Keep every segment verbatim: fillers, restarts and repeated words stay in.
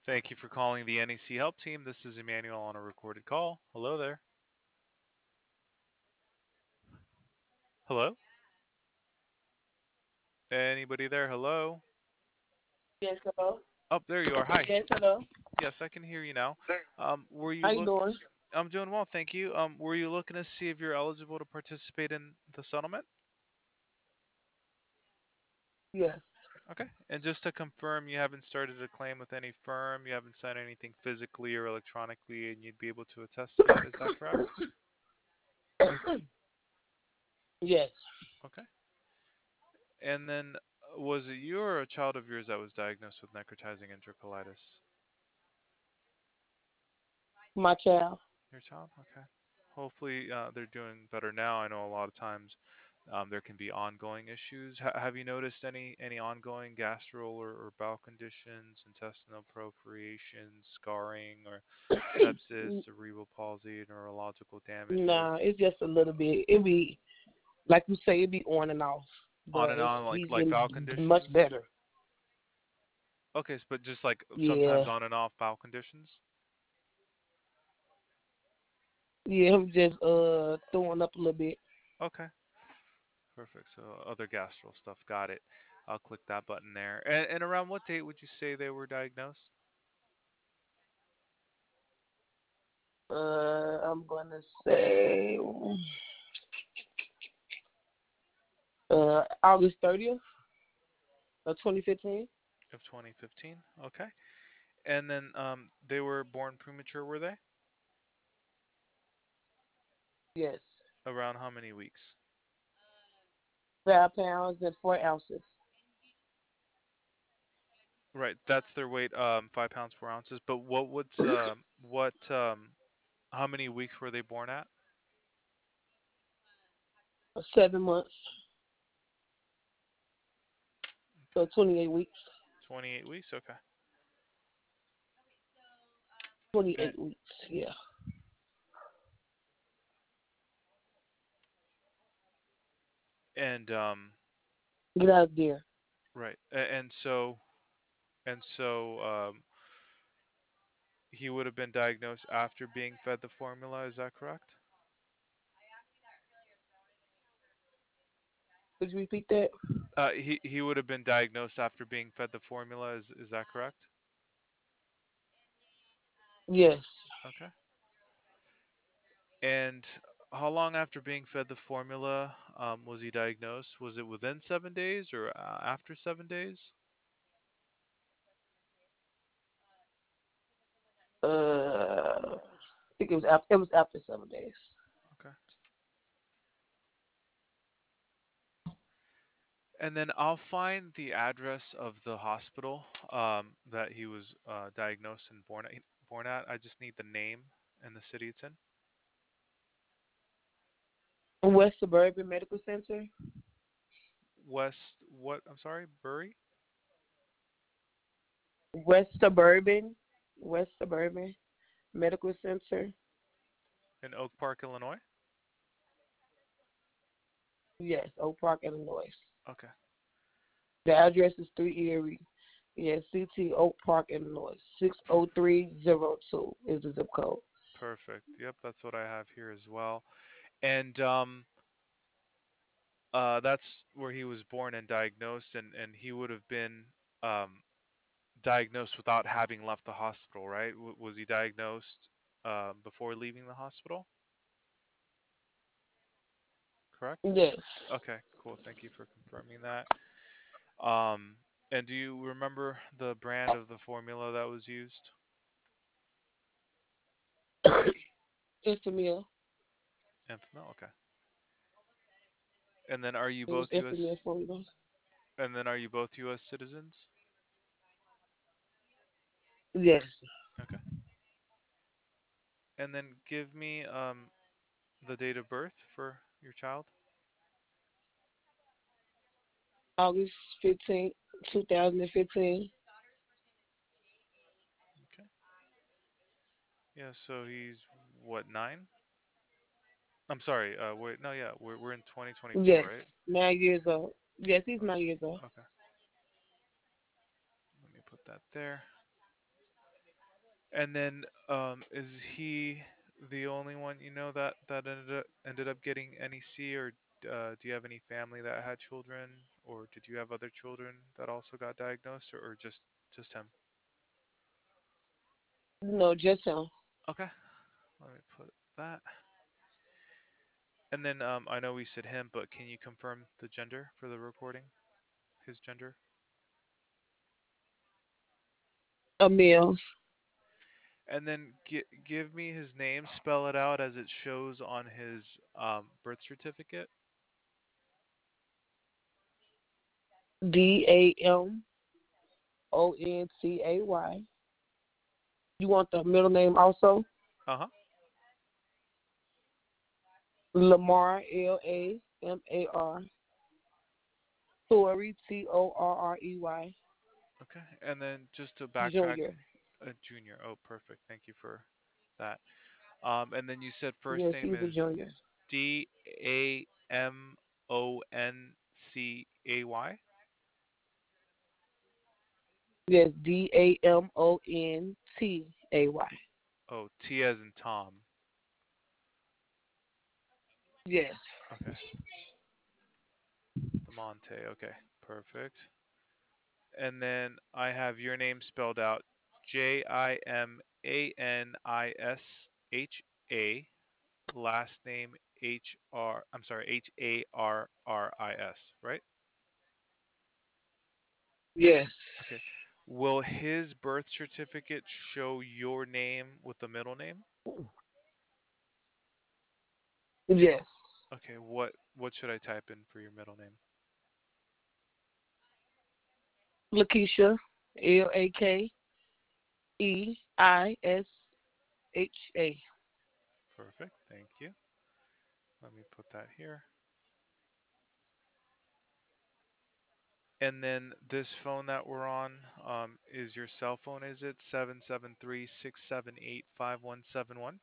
Thank you for calling the N E C Help Team. This is Emmanuel on a recorded call. Hello there. Hello? Anybody there? Hello? Yes, hello. Oh, there you are. Hi. Yes, hello. Yes, I can hear you now. Um, were How you you look? doing? I'm doing well, thank you. Um, were you looking to see if you're eligible to participate in the settlement? Yes. Okay. And just to confirm, you haven't started a claim with any firm, you haven't signed anything physically or electronically, and you'd be able to attest to that. Is that correct? Yes. Okay. And then, uh, was it you or a child of yours that was diagnosed with necrotizing enterocolitis? My child. Your child? Okay. Hopefully, uh, they're doing better now. I know a lot of times um, there can be ongoing issues. Ha- have you noticed any any ongoing gastro or, or bowel conditions, intestinal perforations, scarring, or sepsis, N- cerebral palsy, neurological Nah, damages? it's just a little bit. It be like you say, it be on and off, On but and it's on, like he's like bowel getting much conditions? better. Okay, s- but just like Yeah. sometimes on and off bowel conditions? Yeah, I'm just uh throwing up a little bit. Okay, perfect. So other gastro stuff, got it. I'll click that button there. And, and around what date would you say they were diagnosed? Uh, I'm gonna say uh August thirtieth of twenty fifteen. Of twenty fifteen. Okay. And then um, they were born premature, were they? Yes. Around how many weeks? Five pounds and four ounces. Right, that's their weight, um, five pounds four ounces. But what would um, what um, how many weeks were they born at? Seven months. Okay, So twenty-eight weeks. twenty-eight weeks. Okay. And, twenty-eight weeks. Yeah. and um, Get out there. right, a- and so and so um, he would have been diagnosed after being fed the formula. Is that correct? Could you repeat that? Uh, he he would have been diagnosed after being fed the formula. Is is that correct? Yes. Okay. And how long after being fed the formula um, was he diagnosed? Was it within seven days or uh, after seven days? Uh, I think it was after, it was after seven days. Okay. And then I'll find the address of the hospital um, that he was uh, diagnosed and born at. Born at. I just need the name and the city it's in. West Suburban Medical Center. West. What? I'm sorry. Bury West Suburban. West Suburban Medical Center. in Oak Park, Illinois. Yes, Oak Park, Illinois. Okay. The address is three Erie. Yes, C T Oak Park, Illinois. Six Per- oh three zero two is the zip code. perfect. Yep, that's what I have here as well. And um, uh, that's where he was born and diagnosed, and and he would have been um, diagnosed without having left the hospital, right? W- was he diagnosed um, before leaving the hospital? Correct. Yes. Okay, cool. Thank you for confirming that. Um, and do you remember the brand of the formula that was used? It's a meal. Enfamil. Okay. And then are you It was both U S? infamous formula. And then are you both U S citizens? Yes. Okay. And then give me um the date of birth for your child. August fifteenth, two thousand fifteen. Okay. Yeah. So he's what nine? I'm sorry. Uh, wait. No. Yeah. We're we're in twenty twenty-four, Yes. right? Nine years old. Yes, he's Okay. nine years old. Okay. Let me put that there. And then, um, is he the only one you know that that ended up ended up getting N E C, or uh, do you have any family that had children, or did you have other children that also got diagnosed, or, or just just him? No, just him. Okay, let me put that. And then, um, I know we said him, but can you confirm the gender for the recording? His gender. A male. And then gi- give me his name, spell it out as it shows on his um, birth certificate. D A M O N T A Y. You want the middle name also? Uh huh. Lamar, L A M A R. Torrey, T O R R E Y. Okay. And then just to backtrack, Junior. a junior. Oh, perfect. Thank you for that. Um, and then you said first Yes, name he's a is junior. D A M O N C A Y. Yes, D A M O N T A Y. Oh, T as in Tom. Yes. Okay. Demonte. Okay. Perfect. And then I have your name spelled out J I M A N I S H A, last name H R, I'm sorry, H A R R I S, right? Yes. Okay. Will his birth certificate show your name with the middle name? Yes. Okay, what what should I type in for your middle name? Lakeisha. L A K E I S H A. Perfect. Thank you. Let me put that here. And then this phone that we're on, um, is your cell phone, is it seven seven three, six seven eight, five one seven one?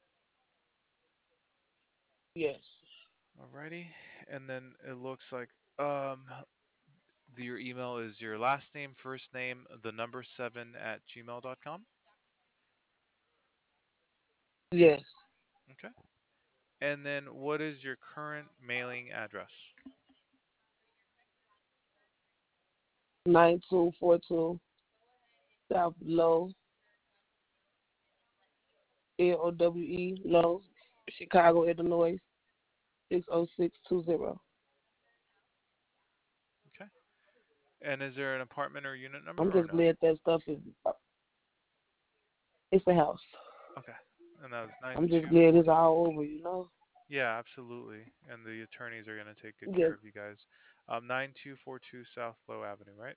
Yes. Alrighty. And then it looks like um the, your email is your last name, first name, the number seven at gmail dot com. Yes. Okay. And then what is your current mailing address? Nine two four two South Low L O W E Low, Chicago, Illinois six oh six two zero. Okay. And is there an apartment or unit number I'm or just no? glad that stuff is. It's a house. Okay. And that was nine I'm just two. glad it's all over. You know. Yeah, absolutely. And the attorneys are going to take good care Yes. of you guys. Um, nine two four two South Low Avenue, right?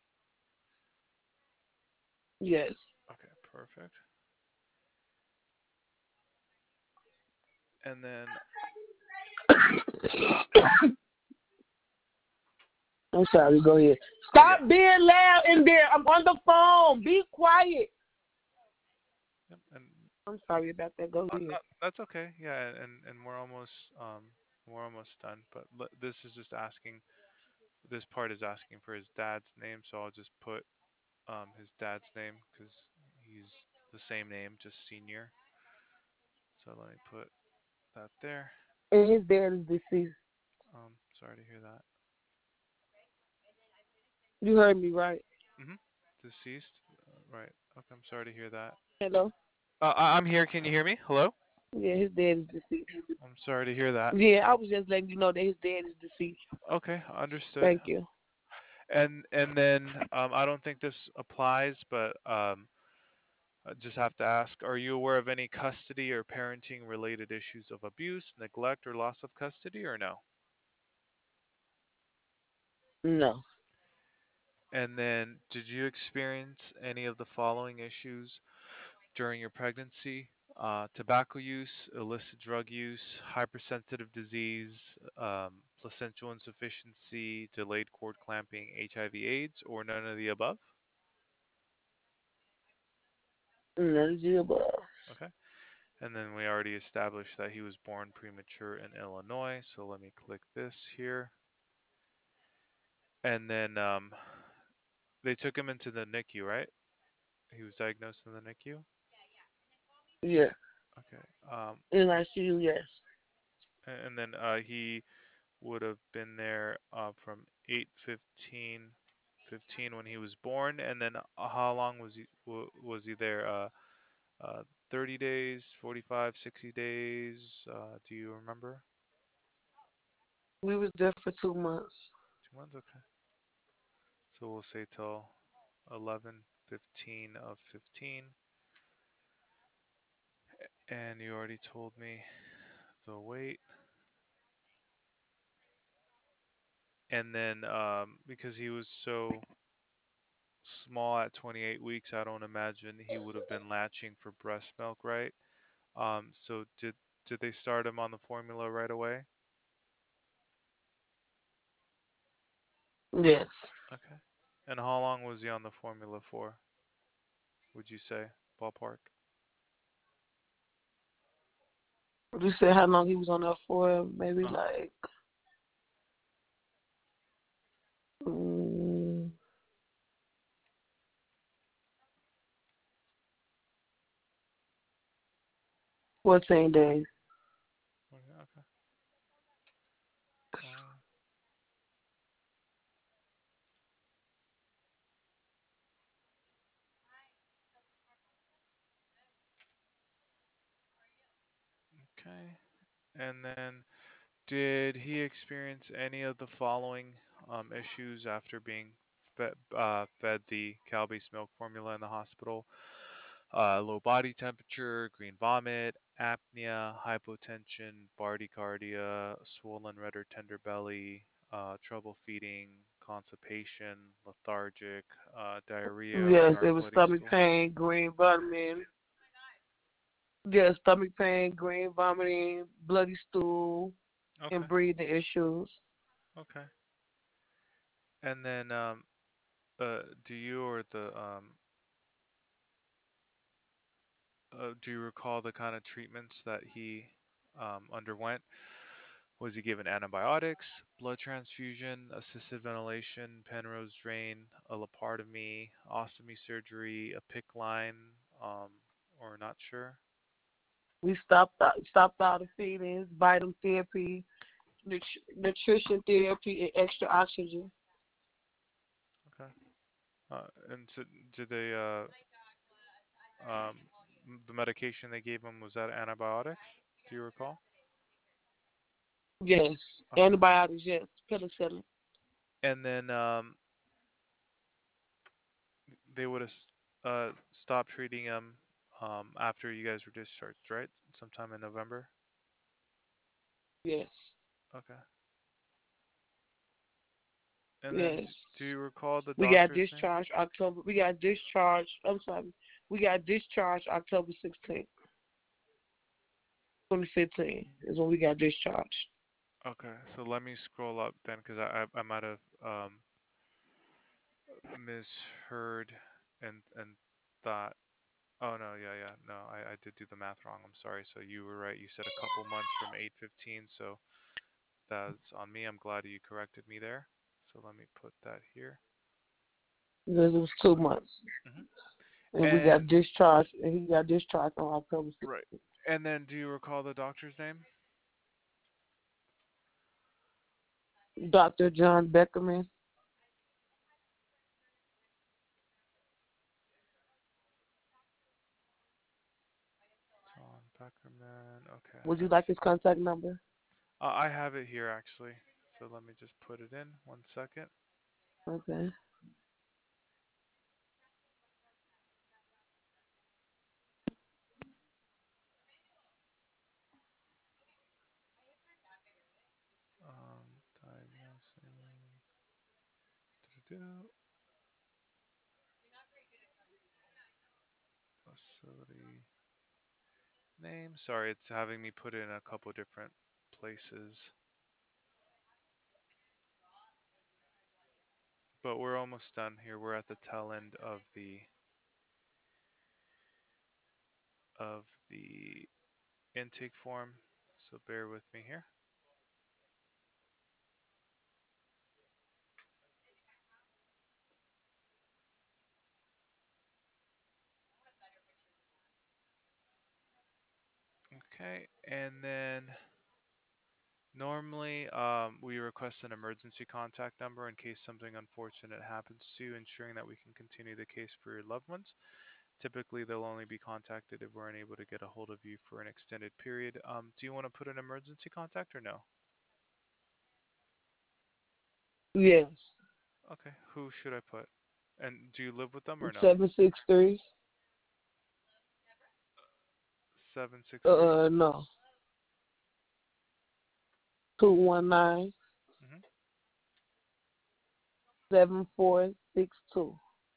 Yes. Okay, perfect. And then, I'm sorry. Go ahead. oh yeah, Stop being loud in there. I'm on the phone. Be quiet. yep, and I'm sorry about that. Go uh, ahead. not, that's okay. Yeah, and and we're almost um we're almost done. But l- this is just asking. This part is asking for his dad's name, so I'll just put um his dad's name because he's the same name, just senior. So let me put that there. And his dad is deceased. Um, sorry to hear that. You heard me right. Mm-hmm. Deceased. Uh, right. Okay. I'm sorry to hear that. Hello. Uh, I- I'm here. Can you hear me? Hello. Yeah, his dad is deceased. I'm sorry to hear that. Yeah, I was just letting you know that his dad is deceased. Okay, understood. Thank you. And and then um, I don't think this applies, but um, I just have to ask: Are you aware of any custody or parenting related issues of abuse, neglect, or loss of custody, or no? No. And then, did you experience any of the following issues during your pregnancy: uh, tobacco use, illicit drug use, hypersensitive disease, um, placental insufficiency, delayed cord clamping, H I V/AIDS, or none of the above? None of the above. Okay. And then we already established that he was born premature in Illinois. So let me click this here. And then um, they took him into the N I C U, right? He was diagnosed in the N I C U. Yeah. Okay. Um, In I C U, yes. a- and then uh, he would have been there uh, from eight fifteen fifteen when he was born, and then uh, how long was he w- was he there? Uh, uh, thirty days, forty-five, sixty days. Uh, do you remember? We was there for two months. Two months. Okay. So we'll say till eleven fifteen of fifteen, and you already told me the weight. And then um, because he was so small at twenty-eight weeks, I don't imagine he would have been latching for breast milk, right? Um, so did did they start him on the formula right away? Yes. Okay. And how long was he on the formula for, would you say? Ballpark? You said how long he was on there for? Maybe Uh-huh. like mm, fourteen days. Okay, okay. Uh, okay. And then did he experience any of the following um, issues after being fed, uh, fed the cow-based milk formula in the hospital? Uh, low body temperature, green vomit, apnea, hypotension, bardycardia, swollen red or tender belly, uh, trouble feeding, constipation, lethargic, uh, diarrhea or Yes, dark it was bloody stomach stool. pain, green vomiting. Yes, stomach pain, green vomiting, bloody stool, Okay, and breathing issues. okay. And then, um, uh, do you or the um, uh, do you recall the kind of treatments that he um, underwent? Was he given antibiotics, blood transfusion, assisted ventilation, Penrose drain, a laparotomy, ostomy surgery, a PICC line, um, or not sure? We stopped out, stopped all the feedings, vitamin therapy, nut- nutrition therapy, and extra oxygen. Okay. Uh, and so did they, uh, um, m- the medication they gave him, was that antibiotics? Do you recall? Yes, Okay. antibiotics. Yes, penicillin. And then um, they would have uh, stopped treating him um, after you guys were discharged, right? Sometime in November? Yes, Okay. And then yes. d- do you recall the We got doctor's name? discharged October. We got discharged. I'm sorry. We got discharged October sixteenth, twenty fifteen is when we got discharged. Okay, so let me scroll up then, because I, I I might have um misheard and and thought. Oh no, yeah, yeah, no, I I did do the math wrong. I'm sorry. So you were right. You said a couple months from eight fifteen, so that's on me. I'm glad you corrected me there. So let me put that here. Because it was two months. Hmm. And we got And discharged, and he got discharged on October right. sixteenth. And then do you recall the doctor's name? Doctor John Beckerman. John Beckerman. Okay, Would you I like see. his contact number? Uh, I have it here actually. So let me just put it in one second. Okay. Um, diagnosing. Do-do-do. Facility name. Sorry, it's having me put it in a couple different places. But we're almost done here. We're at the tail end of the of the intake form. So bear with me here. Okay, and then normally um, we request an emergency contact number in case something unfortunate happens to you, ensuring that we can continue the case for your loved ones. Typically, they'll only be contacted if we're unable to get a hold of you for an extended period. Um, do you want to put an emergency contact or no? Yes. Okay, who should I put? And do you live with them or no? Seven six three. seven six three? Uh, no. Two one nine Mm-hmm. seven four six two.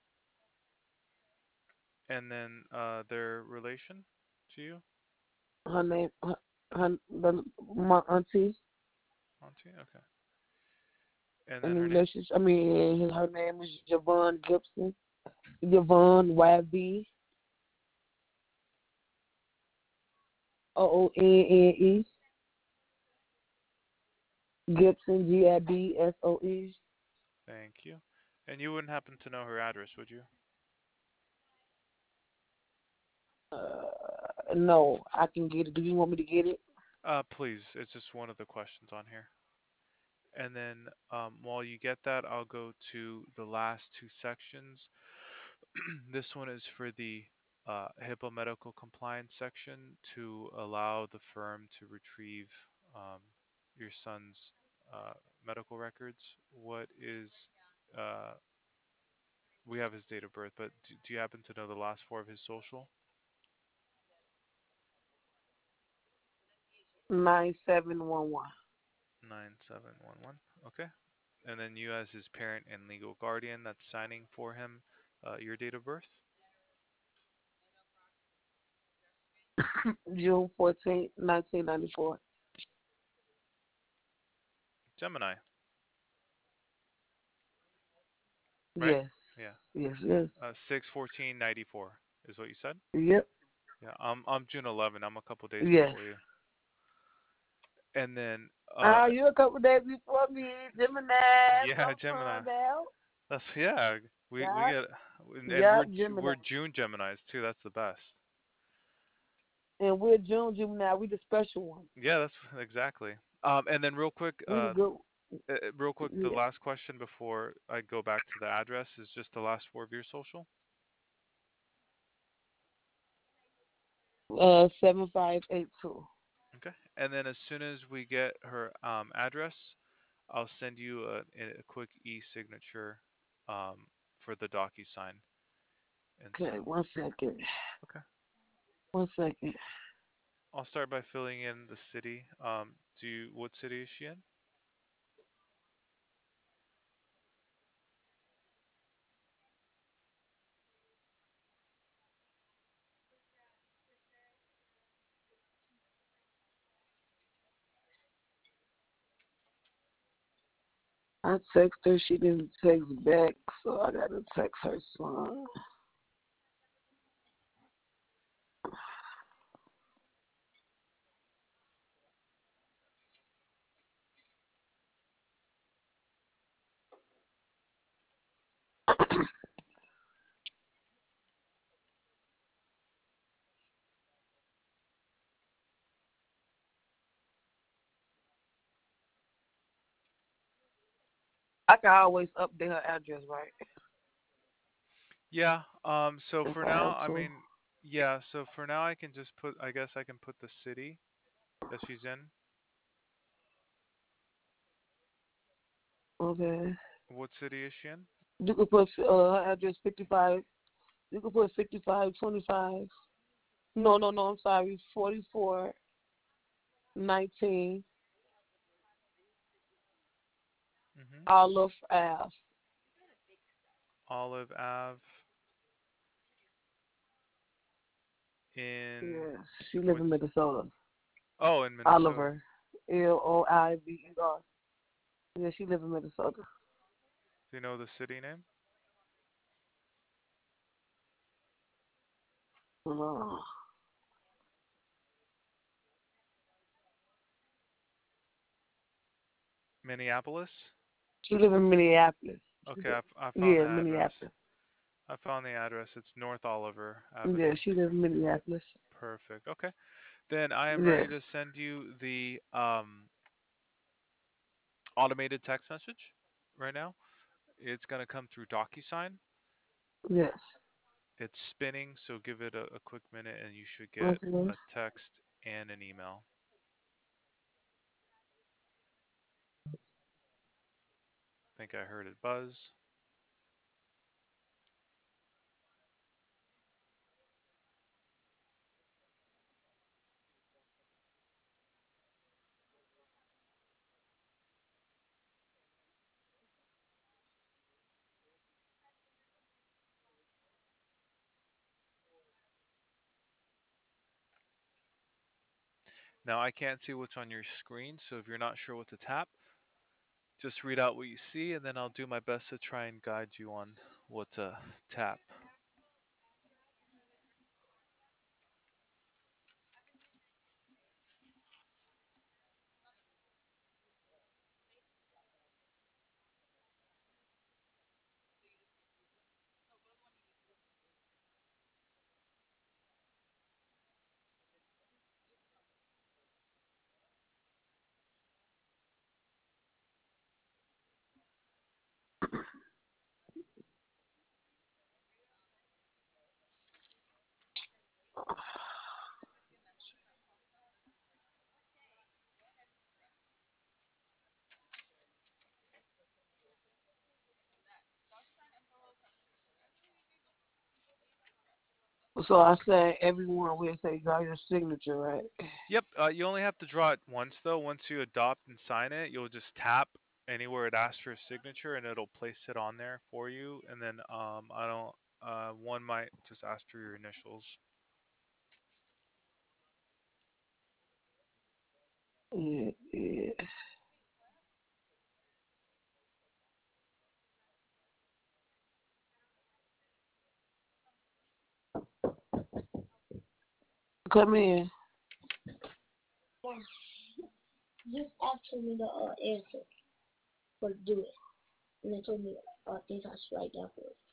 And then uh, their relation to you? Her name, her, her the, my auntie Auntie? Okay. And in then the her name? relationship. I mean, her name is Javon Gibson. Javon Y B O O N N E. Gibson G I B S O E. Thank you. And you wouldn't happen to know her address, would you? Uh, no, I can get it. Do you want me to get it? Uh, please. It's just one of the questions on here. And then um, while you get that, I'll go to the last two sections. This one is for the uh, HIPAA medical compliance section to allow the firm to retrieve um, your son's uh, medical records. What is, uh, we have his date of birth, but do, do you happen to know the last four of his social? Nine seven one one. nine seven one one. Okay. And then you, as his parent and legal guardian that's signing for him, uh, your date of birth? June fourteenth, nineteen ninety four. Gemini, right? Yes. Yeah. Yes. Yes. Uh, six fourteen ninety four is what you said? Yep. Yeah, I'm I'm June eleventh. I'm a couple days Yes. before you. And then uh Ah, you a couple days before me, Gemini. yeah, Come Gemini. on now. That's yeah. We we Yep. get and and we're Yep. Ju- Gemini. we're June Geminis too. That's the best. And we're June Gemini. We the special one. Yeah, that's exactly. Um and then real quick We the uh good. uh, uh, real quick the Yeah. last question before I go back to the address is just the last four of your social. Uh, seven five eight two. Okay. And then as soon as we get her um address, I'll send you a, a quick e-signature um for the DocuSign. And Okay, so, one second. okay. One second. I'll start by filling in the city. Um, do you, what city is she in? I text her. She didn't text back, so I gotta text her son. I can always update her address, right? Yeah. Um, so If for I now, have I to. mean, yeah. So for now, I can just put. I guess I can put the city that she's in. Okay. What city is she in? You could put uh, her address fifty five. You could put fifty five twenty five. No, no, no. I'm sorry. Forty four nineteen Mm-hmm. Olive Ave. Olive Ave in Yes, she live what? in Minnesota. Oh, in Minnesota. Oliver. L O I V E R. Yeah, she live in Minnesota. Do you know the city name? Uh, Minneapolis. she live in Minneapolis. She Okay, live, I, f- I found the yeah, address. Minneapolis. I found the address. It's North Oliver Yeah, Avenue. she live in Minneapolis. Perfect. Okay. Then I am ready Yes. to send you the um, automated text message right now. It's going to come through DocuSign. Yes. It's spinning, so give it a, a quick minute and you should get Okay. a text and an email. I think I heard it buzz. Now I can't see what's on your screen, so if you're not sure what to tap, just read out what you see, and then I'll do my best to try and guide you on what to tap. So I said everyone will say got your signature, right? Yep, uh, you only have to draw it once though. Once you adopt and sign it, you'll just tap anywhere it asks for a signature, and it'll place it on there for you. And then um, I don't. Uh, one might just ask for your initials. Yeah, yeah. Come in. Just asked me the uh, answer for to do it, and they told me uh, things I should write down for it.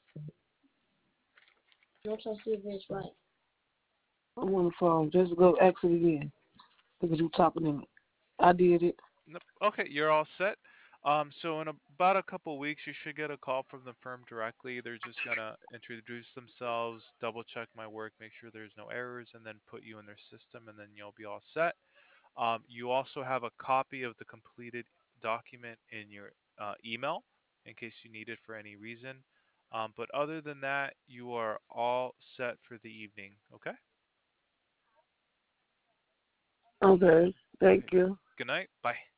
Don't try to see if it's right. I'm on the phone. Just go ask it again because you talking to me. I did it. Nope. Okay, you're all set. Um, so in about a couple weeks, you should get a call from the firm directly. They're just gonna introduce themselves, double check my work, make sure there's no errors, and then put you in their system, and then you'll be all set. Um, you also have a copy of the completed document in your uh, email in case you need it for any reason. Um, but other than that, you are all set for the evening. Okay? Okay. Thank Okay. you. Good night. Bye.